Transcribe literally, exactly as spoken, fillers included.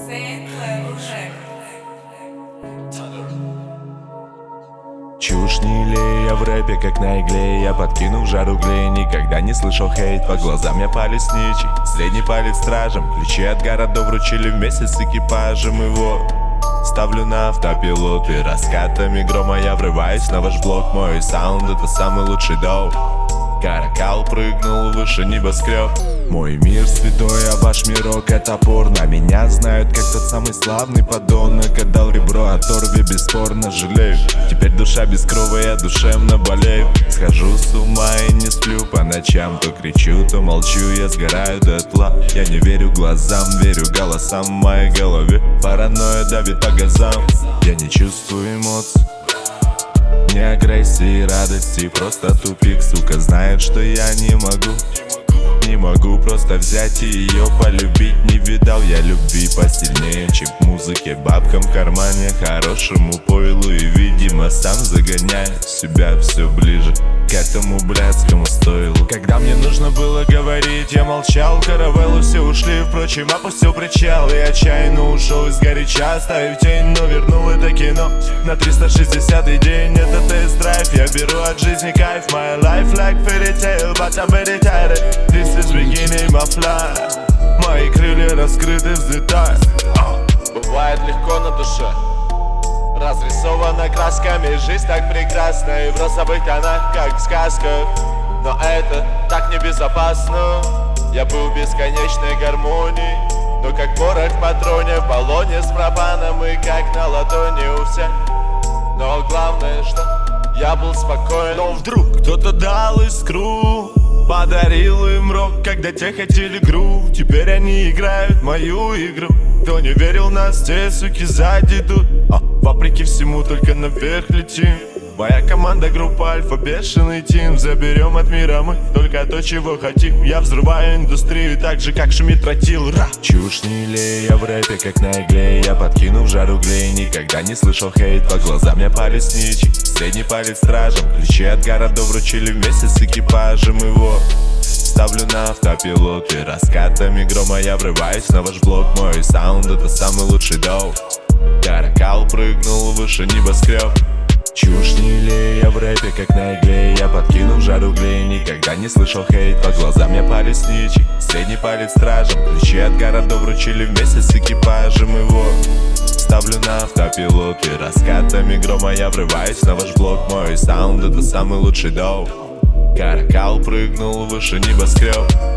Чушь не лей, я в рэпе как на игле. Я подкину в жар углей, никогда не слышал хейт. По глазам я палец ничий, средний палец стражем. Ключи от городов вручили вместе с экипажем его. Ставлю на автопилот и раскатами грома я врываюсь на ваш блок. Мой саунд — это самый лучший доу. Каракал прыгнул выше небоскреб. Мой мир святой, а ваш мирок — это порно. Меня знают как тот самый славный подонок. Отдал ребро оторве, бесспорно жалею. Теперь душа без крови, я душевно болею. Схожу с ума и не сплю по ночам. То кричу, то молчу, я сгораю дотла. Я не верю глазам, верю голосам в моей голове. Паранойя давит по газам. Я не чувствую эмоций, ни агрессии, радости, просто тупик. Сука знает, что я не могу, не могу просто взять и ее полюбить. Не видал я любви посильнее, чем в музыке. Бабкам в кармане, хорошему пойлу. И, видимо, сам загоняю себя все ближе к этому блядскому стойлу. Когда мне нужно было говорить, я молчал. Каравеллы все ушли, впрочем, опустил причал. И отчаянно ушел из горяча, оставив тень, но вернул это кино на триста шестидесятый день. Это тест-драйв, я беру от жизни кайф. My life like fairy tale, but I'm very tired. This is beginning my flight. Мои крылья раскрыты, взлетают. Бывает легко на душе, разрисована красками. Жизнь так прекрасна, и в розовых тонах, как в сказках. Но это так небезопасно. Я был в бесконечной гармонии, но как порох в патроне, в баллоне с пропаном. И как на ладони у всех. Но главное, что я был спокоен. Но вдруг кто-то дал искру, подарил им рок, когда те хотели грув. Теперь они играют мою игру. Кто не верил нас, те суки сзади идут. а, Вопреки всему только наверх летим. Моя команда, группа Альфа, бешеный тим. Заберем от мира мы только то, чего хотим. Я взрываю индустрию так же, как шумит тротил. Ра! Чушь не лей, я в рэпе как на игле. Я подкину в жар углей, никогда не слышал хейт. По глазам я палец ничий, средний палец стражем. Ключи от городов вручили вместе с экипажем его. Ставлю на автопилот и раскатами грома я врываюсь на ваш блок. Мой саунд — это самый лучший доу. Каракал прыгнул выше небоскреб. Чушь не лей, я в рэпе как на игле. Я подкину в жар углей, никогда не слышал хейт. По глазам я палец ничий, средний палец стражем. Ключи от городов вручили вместе с экипажем его. Ставлю на автопилот и раскатами грома я врываюсь на ваш блок. Мой саунд — это самый лучший доу. Каракал прыгнул выше небоскреб.